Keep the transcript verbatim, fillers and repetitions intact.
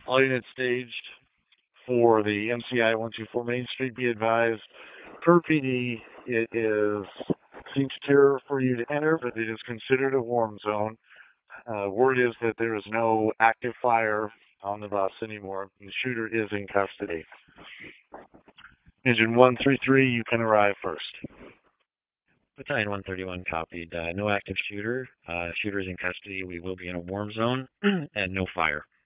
All units staged for the M C I one two four Main Street. Be advised, per P D, it is seems terror for you to enter, but it is considered a warm zone. Uh, word is that there is no active fire on the bus anymore. The shooter is in custody. Engine one three three, you can arrive first. Battalion one thirty-one copied. Uh, no active shooter. Uh, shooter is in custody. We will be in a warm zone and no fire.